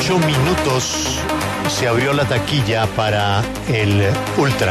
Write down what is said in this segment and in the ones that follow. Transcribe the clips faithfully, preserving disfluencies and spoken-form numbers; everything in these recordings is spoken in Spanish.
ocho minutos se abrió la taquilla para el Ultra.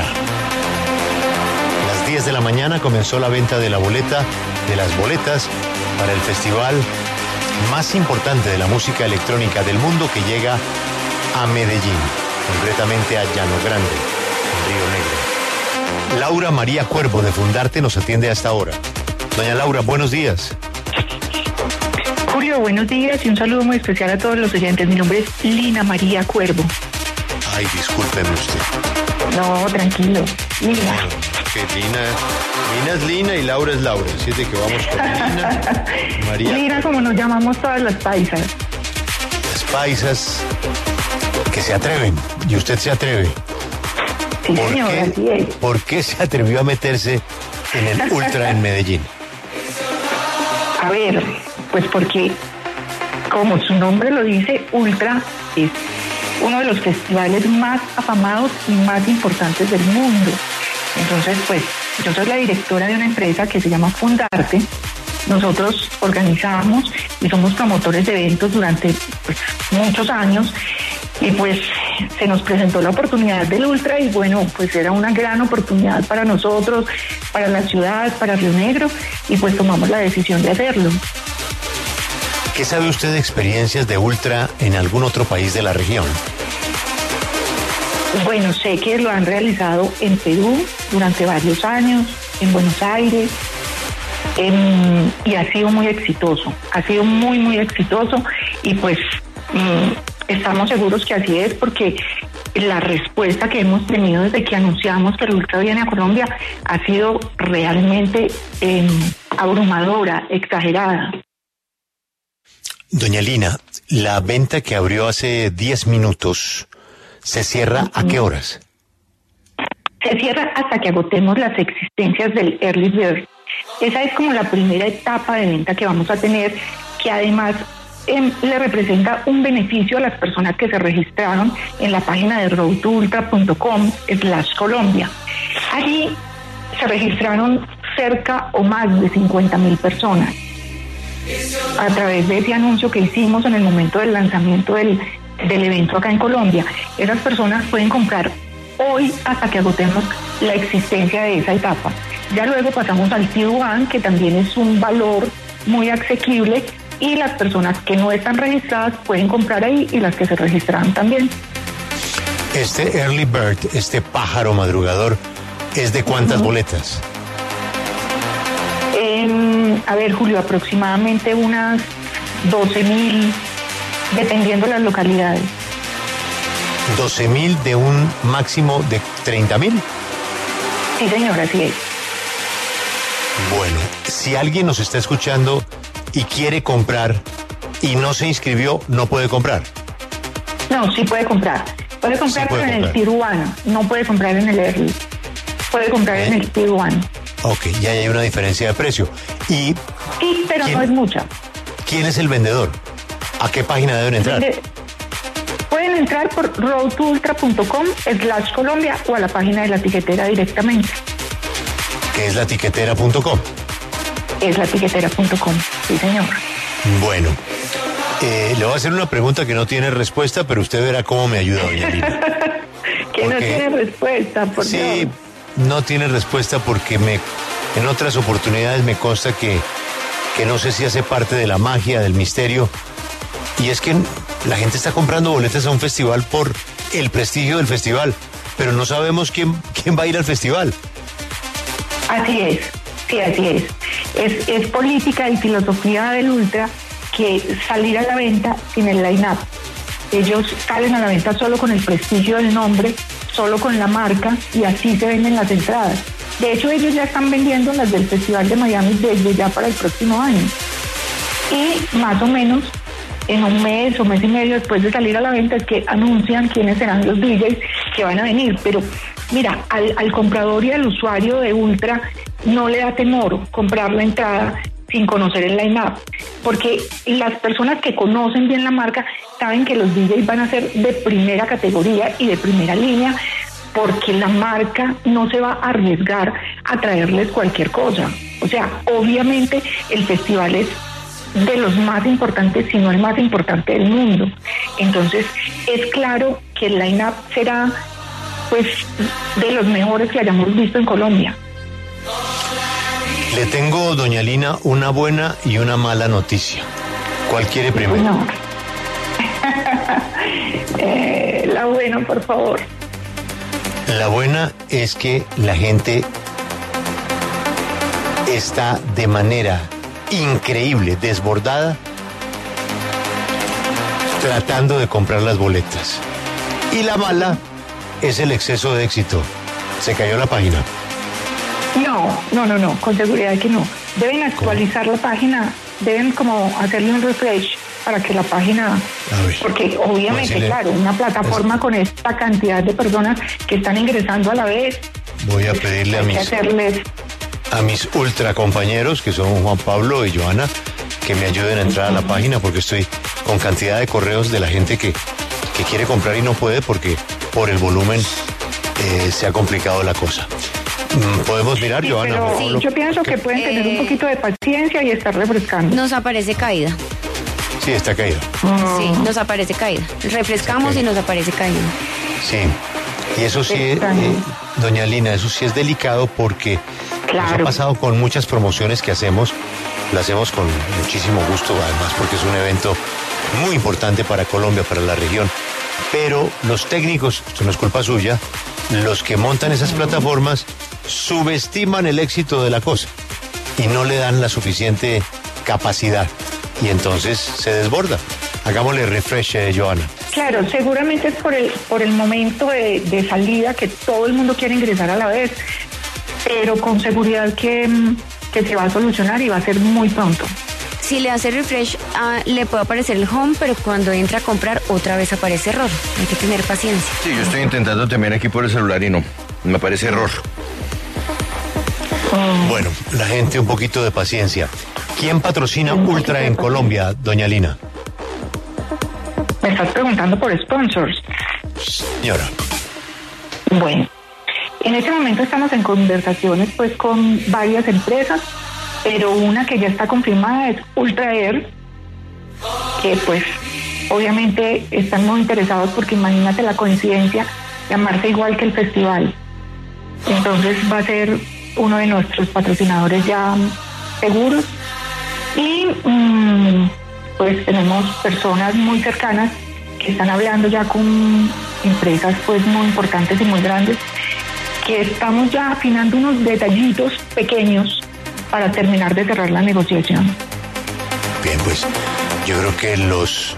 A las diez de la mañana comenzó la venta de la boleta, de las boletas para el festival más importante de la música electrónica del mundo, que llega a Medellín, concretamente a Llano Grande, en Río Negro. Laura María Cuervo de Fundarte nos atiende a esta hora. Doña Laura, buenos días. Julio, buenos días y un saludo muy especial a todos los oyentes. Mi nombre es Lina María Cuervo. Ay, discúlpeme usted. No, tranquilo, Lina. Bueno, que Lina, Lina es Lina y Laura es Laura. Así es de que vamos con Lina María. Lina, como nos llamamos todas las paisas. Las paisas que se atreven, y usted se atreve. Sí, ¿Por señor, qué, así es. ¿Por qué se atrevió a meterse en el Ultra en Medellín? A ver, pues porque, como su nombre lo dice, Ultra es uno de los festivales más afamados y más importantes del mundo. Entonces, pues, yo soy la directora de una empresa que se llama Fundarte. Nosotros organizamos y somos promotores de eventos durante pues, muchos años, y pues se nos presentó la oportunidad del Ultra y bueno, pues era una gran oportunidad para nosotros, para la ciudad, para Río Negro, y pues tomamos la decisión de hacerlo. ¿Qué sabe usted de experiencias de Ultra en algún otro país de la región? Bueno, sé que lo han realizado en Perú durante varios años, en Buenos Aires, en, y ha sido muy exitoso, ha sido muy, muy exitoso, y pues mmm, estamos seguros que así es, porque la respuesta que hemos tenido desde que anunciamos que el Ultra viene a Colombia ha sido realmente eh, abrumadora, exagerada. Doña Lina, la venta que abrió hace diez minutos, ¿se cierra a qué horas? Se cierra hasta que agotemos las existencias del Early Bird. Esa es como la primera etapa de venta que vamos a tener, que además eh, le representa un beneficio a las personas que se registraron en la página de road to ultra punto com slash Colombia. Allí se registraron cerca o más de cincuenta mil personas. A través de ese anuncio que hicimos en el momento del lanzamiento del, del evento acá en Colombia, esas personas pueden comprar hoy hasta que agotemos la existencia de esa etapa. Ya luego pasamos al Tier uno, que también es un valor muy asequible, y las personas que no están registradas pueden comprar ahí, y las que se registraron también. Este Early Bird, este pájaro madrugador, ¿es de cuántas uh-huh. boletas? Eh, a ver, Julio, aproximadamente unas doce mil, dependiendo de las localidades. ¿doce mil de un máximo de treinta mil? Sí, señor, así es. Bueno, si alguien nos está escuchando y quiere comprar y no se inscribió, no puede comprar. No, sí puede comprar. Puede comprar, sí puede en comprar. El Tier uno, no puede comprar en el Early. Puede comprar ¿Eh? en el Tier uno. Ok, ya hay una diferencia de precio. Y sí, pero ¿quién, no es mucha. ¿Quién es el vendedor? ¿A qué página deben entrar? De, pueden entrar por road to ultra punto com slash Colombia o a la página de la tiquetera directamente. ¿Qué es la tiquetera punto com? Es la tiquetera punto com, sí, señor. Bueno, eh, le voy a hacer una pregunta que no tiene respuesta, pero usted verá cómo me ayuda, doña Lina. Que porque, no tiene respuesta, por Sí, Dios. No tiene respuesta porque me, en otras oportunidades me consta que, que no sé si hace parte de la magia, del misterio, y es que la gente está comprando boletas a un festival por el prestigio del festival, pero no sabemos quién, quién va a ir al festival. Así es, sí, así es. Es, es política y filosofía del Ultra que salir a la venta sin el line-up. Ellos salen a la venta solo con el prestigio del nombre, solo con la marca, y así se venden las entradas. De hecho, ellos ya están vendiendo las del Festival de Miami desde ya para el próximo año. Y más o menos en un mes o mes y medio después de salir a la venta es que anuncian quiénes serán los D Js que van a venir. Pero mira, al, al comprador y al usuario de Ultra no le da temor comprar la entrada sin conocer el line-up, porque las personas que conocen bien la marca saben que los D Js van a ser de primera categoría y de primera línea, porque la marca no se va a arriesgar a traerles cualquier cosa. O sea, obviamente el festival es de los más importantes, si no el más importante del mundo. Entonces, es claro que el line-up será, pues, de los mejores que hayamos visto en Colombia. Le tengo, doña Lina, una buena y una mala noticia. ¿Cuál quiere primero? No. eh, la buena, por favor. La buena es que la gente está de manera increíble, desbordada, tratando de comprar las boletas. Y la mala es el exceso de éxito. Se cayó la página. No, no, no, no, con seguridad que no. Deben actualizar ¿Cómo? la página, deben como hacerle un refresh para que la página, porque obviamente, decirle, claro, una plataforma es, con esta cantidad de personas que están ingresando a la vez. Voy a pedirle a mis, hacerles... a mis ultra compañeros, que son Juan Pablo y Joana, que me ayuden a entrar a la página, porque estoy con cantidad de correos de la gente que, que quiere comprar y no puede porque por el volumen eh, se ha complicado la cosa. ¿Podemos mirar, sí, Joana? Pero, sí, yo pienso que pueden tener eh, un poquito de paciencia y estar refrescando. Nos aparece caída. Sí, está caído. Oh. Sí, nos aparece caída. Refrescamos y nos aparece caída. Sí, y eso sí, eh, doña Lina, eso sí es delicado porque claro. nos ha pasado con muchas promociones que hacemos. La hacemos con muchísimo gusto, además porque es un evento muy importante para Colombia, para la región. Pero los técnicos, esto no es culpa suya, los que montan esas plataformas subestiman el éxito de la cosa y no le dan la suficiente capacidad. Y entonces se desborda. Hagámosle refresh, eh, Joana. Claro, seguramente es por el por el momento de, de salida que todo el mundo quiere ingresar a la vez, pero con seguridad que, que se va a solucionar y va a ser muy pronto. Si le hace refresh, uh, le puede aparecer el home, pero cuando entra a comprar otra vez aparece error. Hay que tener paciencia. Sí, yo estoy intentando también aquí por el celular y no, me aparece error. Oh. Bueno, la gente un poquito de paciencia. ¿Quién patrocina Ultra en Colombia, doña Lina? Me estás preguntando por sponsors. Señora. Bueno, en este momento estamos en conversaciones pues con varias empresas, pero una que ya está confirmada es Ultra Air, que pues obviamente están muy interesados porque imagínate la coincidencia, llamarse igual que el festival. Entonces va a ser uno de nuestros patrocinadores ya seguros. Y mmm, pues tenemos personas muy cercanas que están hablando ya con empresas pues muy importantes y muy grandes, que estamos ya afinando unos detallitos pequeños para terminar de cerrar la negociación. Bien, pues yo creo que los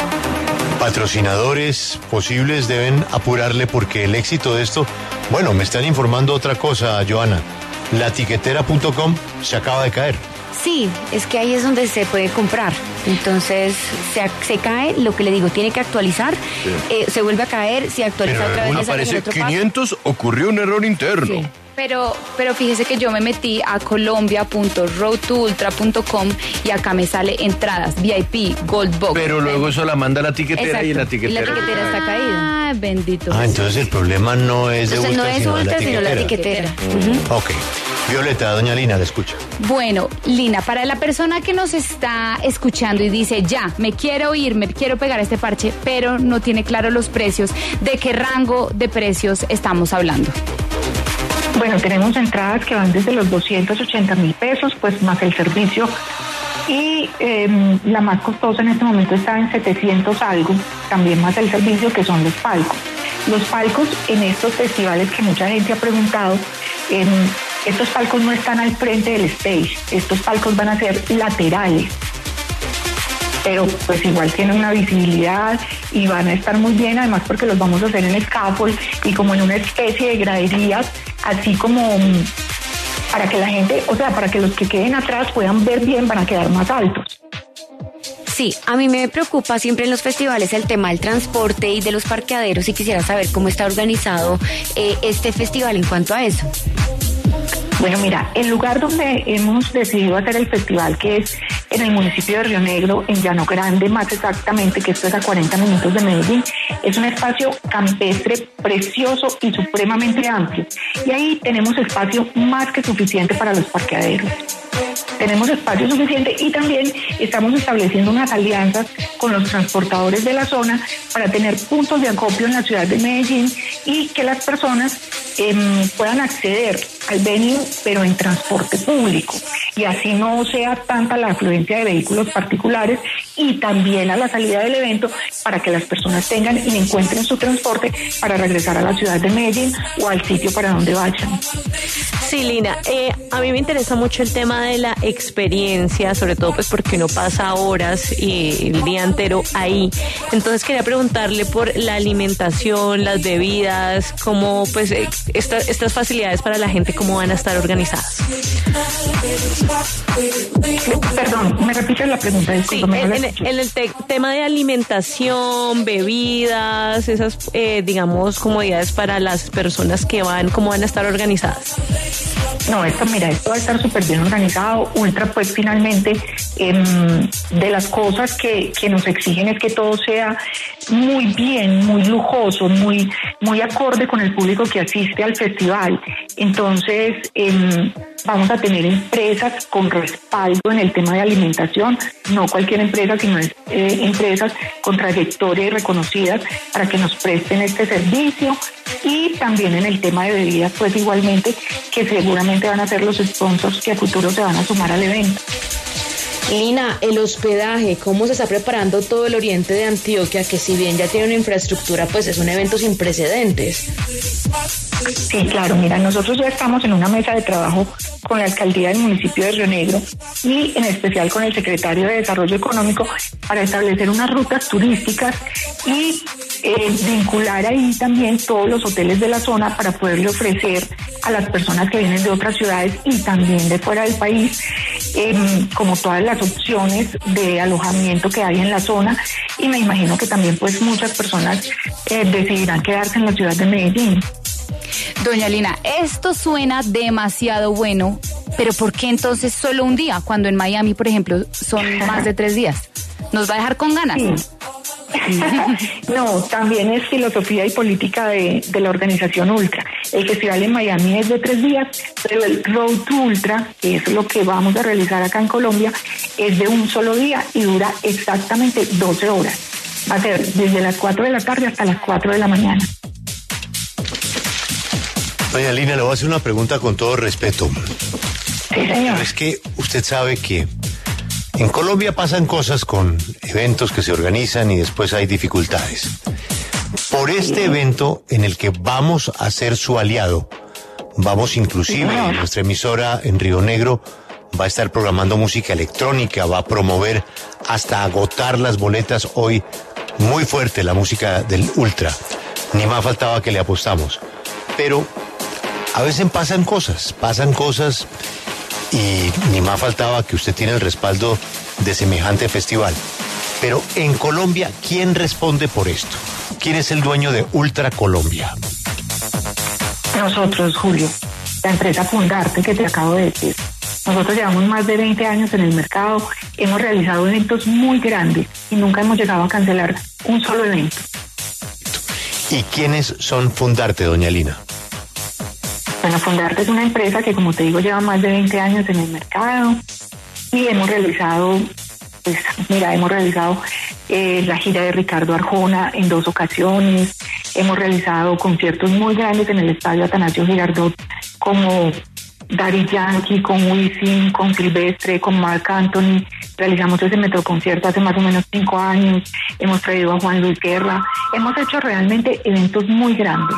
patrocinadores posibles deben apurarle porque el éxito de esto, bueno, me están informando otra cosa, Joana, la tiquetera punto com se acaba de caer. Sí, es que ahí es donde se puede comprar. Entonces se, se cae, lo que le digo, tiene que actualizar, sí. eh, se vuelve a caer, se actualiza pero otra vez. Aparece quinientos, paso. Ocurrió un error interno. Sí. Pero, pero fíjese que yo me metí a colombia punto road to ultra punto com y acá me sale entradas, V I P, Gold Box. Pero luego eso la manda a la tiquetera. Exacto. y la tiquetera. Y la tiquetera está caída. Ah, bendito. Ah, entonces el problema no es de entonces, Ultra, no es sino, Ultra, la sino la tiquetera. Uh-huh. Ok. Violeta, doña Lina, la escucha. Bueno, Lina, para la persona que nos está escuchando y dice, ya, me quiero ir, me quiero pegar a este parche, pero no tiene claro los precios, ¿de qué rango de precios estamos hablando? Bueno, tenemos entradas que van desde los doscientos ochenta mil pesos, pues más el servicio. Y eh, la más costosa en este momento está en setecientos algo, también más el servicio, que son los palcos. Los palcos en estos festivales que mucha gente ha preguntado, eh, estos palcos no están al frente del stage, estos palcos van a ser laterales. Pero pues igual tienen una visibilidad y van a estar muy bien, además porque los vamos a hacer en scaffold y como en una especie de graderías, así como para que la gente, o sea, para que los que queden atrás puedan ver bien, van a quedar más altos. Sí, a mí me preocupa siempre en los festivales el tema del transporte y de los parqueaderos y quisiera saber cómo está organizado eh, este festival en cuanto a eso. Bueno, mira, el lugar donde hemos decidido hacer el festival, que es en el municipio de Río Negro, en Llano Grande, más exactamente, que esto es a cuarenta minutos de Medellín, es un espacio campestre precioso y supremamente amplio. Y ahí tenemos espacio más que suficiente para los parqueaderos. tenemos espacio suficiente y también estamos estableciendo unas alianzas con los transportadores de la zona para tener puntos de acopio en la ciudad de Medellín y que las personas eh, puedan acceder al venue, pero en transporte público, y así no sea tanta la afluencia de vehículos particulares, y también a la salida del evento para que las personas tengan y encuentren su transporte para regresar a la ciudad de Medellín o al sitio para donde vayan. Sí, Lina, eh, a mí me interesa mucho el tema de la experiencia, sobre todo pues porque uno pasa horas y el día entero ahí. Entonces quería preguntarle por la alimentación, las bebidas, cómo pues eh, esta, estas facilidades para la gente, cómo van a estar organizadas. Perdón, me repites la pregunta. Sí, en, en, en el te- tema de alimentación, bebidas, esas eh, digamos comodidades para las personas que van, cómo van a estar organizadas. No, esto, mira, esto va a estar súper bien organizado. Ultra, pues finalmente, eh, de las cosas que, que nos exigen es que todo sea muy bien, muy lujoso, muy, muy acorde con el público que asiste al festival. Entonces, eh, vamos a tener empresas con respaldo en el tema de alimentación, no cualquier empresa, sino es, eh, empresas con trayectoria y reconocidas para que nos presten este servicio. Y también en el tema de bebidas, pues igualmente, que seguramente van a ser los sponsors que a futuro se van a sumar al evento. Lina, el hospedaje, ¿cómo se está preparando todo el oriente de Antioquia, que si bien ya tiene una infraestructura, pues es un evento sin precedentes? Sí, claro, mira, nosotros ya estamos en una mesa de trabajo con la alcaldía del municipio de Río Negro y en especial con el secretario de Desarrollo Económico para establecer unas rutas turísticas y eh, vincular ahí también todos los hoteles de la zona para poderle ofrecer a las personas que vienen de otras ciudades y también de fuera del país, eh, como todas las opciones de alojamiento que hay en la zona, y me imagino que también pues muchas personas eh, decidirán quedarse en la ciudad de Medellín. Doña Lina, esto suena demasiado bueno, pero ¿por qué entonces solo un día? Cuando en Miami, por ejemplo, son más de tres días. ¿Nos va a dejar con ganas? Sí. No, también es filosofía y política de, de la organización Ultra. El festival en Miami es de tres días, pero el Road to Ultra, que es lo que vamos a realizar acá en Colombia, es de un solo día y dura exactamente doce horas. Va a ser desde las cuatro de la tarde hasta las cuatro de la mañana. Doña Lina, le voy a hacer una pregunta con todo respeto. Sí, señor. Es que usted sabe que en Colombia pasan cosas con eventos que se organizan y después hay dificultades. Por este evento en el que vamos a ser su aliado, vamos inclusive, en nuestra emisora en Río Negro va a estar programando música electrónica, va a promover hasta agotar las boletas hoy muy fuerte la música del Ultra. Ni más faltaba que le apostamos. Pero a veces pasan cosas, pasan cosas y ni más faltaba que usted tiene el respaldo de semejante festival. Pero en Colombia, ¿quién responde por esto? ¿Quién es el dueño de Ultra Colombia? Nosotros, Julio, la empresa Fundarte que te acabo de decir. Nosotros llevamos más de veinte años en el mercado, hemos realizado eventos muy grandes y nunca hemos llegado a cancelar un solo evento. ¿Y quiénes son Fundarte, doña Lina? Bueno, Fundarte es una empresa que, como te digo, lleva más de veinte años en el mercado y hemos realizado, pues mira, hemos realizado eh, la gira de Ricardo Arjona en dos ocasiones, hemos realizado conciertos muy grandes en el estadio Atanasio Girardot, como Daddy Yankee, con Wisin, con Silvestre, con Marc Anthony. Realizamos ese metroconcierto hace más o menos cinco años, hemos traído a Juan Luis Guerra, hemos hecho realmente eventos muy grandes.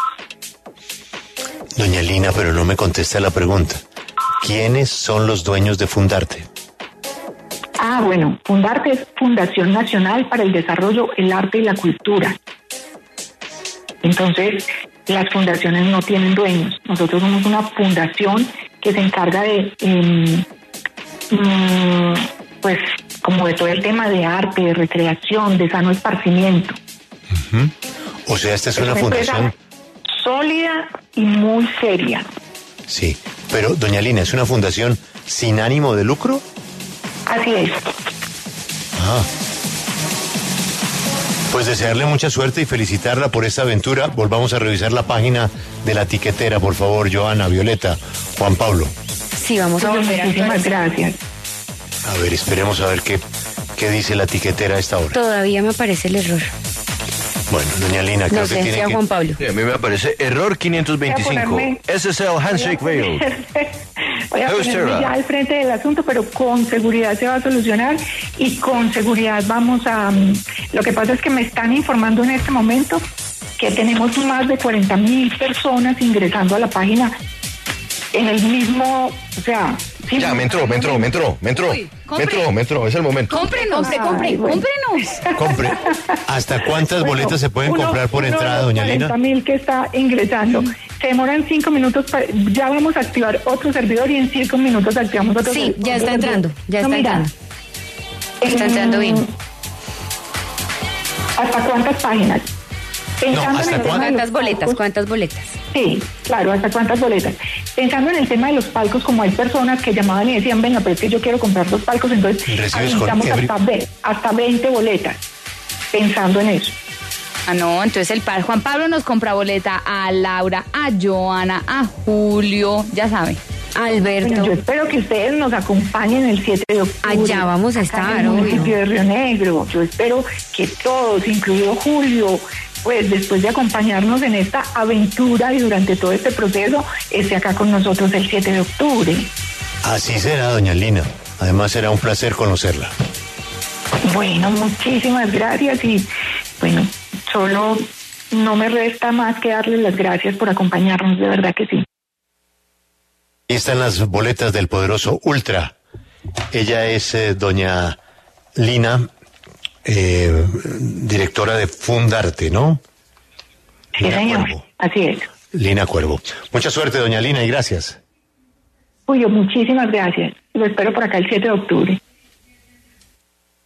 Doña Lina, pero no me contesta la pregunta. ¿Quiénes son los dueños de Fundarte? Ah, bueno, Fundarte es Fundación Nacional para el Desarrollo, el Arte y la Cultura. Entonces, las fundaciones no tienen dueños. Nosotros somos una fundación que se encarga de, eh, mm, pues, como de todo el tema de arte, de recreación, de sano esparcimiento. Uh-huh. O sea, esta es, es una, una fundación sólida y muy seria. Sí, pero doña Lina, ¿es una fundación sin ánimo de lucro? Así es. Ah. Pues desearle mucha suerte y felicitarla por esta aventura. Volvamos a revisar la página de la tiquetera, por favor, Joana, Violeta, Juan Pablo. Sí, vamos a No, volver a muchísimas gracias. A ver, esperemos a ver qué, qué dice la tiquetera a esta hora. Todavía me aparece el error. Bueno, doña Lina, creo No que sé, tiene sea que... Juan Pablo. Sí, a mí me aparece error quinientos veinticinco. Voy a ponerme- S S L Handshake Failed. Voy a Hello, ponerme Sarah. ya al frente del asunto, pero con seguridad se va a solucionar y con seguridad vamos a... mm, Lo que pasa es que me están informando en este momento que tenemos más de cuarenta mil personas ingresando a la página en el mismo... O sea... sí, Ya, me entró, me entró, me entró, me entró. Uy, Me compre. entró, me entró, es el momento. Cómprenos, Compre, compre, Ay, bueno. cómprenos. Compre. ¿Hasta cuántas Bueno, boletas se pueden uno- comprar por uno de entrada, los doña Lina? cuarenta mil que está ingresando. Se demoran cinco minutos, para- ya vamos a activar otro servidor y en cinco minutos activamos otro Sí, servidor. ya está entrando, ya No, está mira, entrando. Está entrando bien. ¿Hasta cuántas páginas? Pensando ¿hasta en el tema de ¿Cuántas los boletas? palcos- ¿Cuántas boletas? Sí, claro, ¿hasta cuántas boletas? Pensando en el tema de los palcos, como hay personas que llamaban y decían, venga, pero es que yo quiero comprar dos palcos, entonces Recibes con habilitamos every- hasta, ve- hasta veinte boletas, pensando en eso. Ah, no, entonces el par Juan Pablo nos compra boleta a Laura, a Joana, a Julio, ya sabe. Alberto. Bueno, yo espero que ustedes nos acompañen el siete de octubre. Allá vamos a acá estar, en el obvio. municipio de Río Negro. Yo espero que todos, incluido Julio, pues después de acompañarnos en esta aventura y durante todo este proceso, esté acá con nosotros el siete de octubre. Así será, doña Lina. Además, será un placer conocerla. Bueno, muchísimas gracias y bueno, solo no me resta más que darles las gracias por acompañarnos, de verdad que sí. Ahí están las boletas del poderoso Ultra. Ella es eh, doña Lina, eh, directora de Fundarte, ¿no? Sí, Lina señor, Cuervo. así es. Lina Cuervo. Mucha suerte, doña Lina, y gracias. Julio, muchísimas gracias. Lo espero por acá el siete de octubre.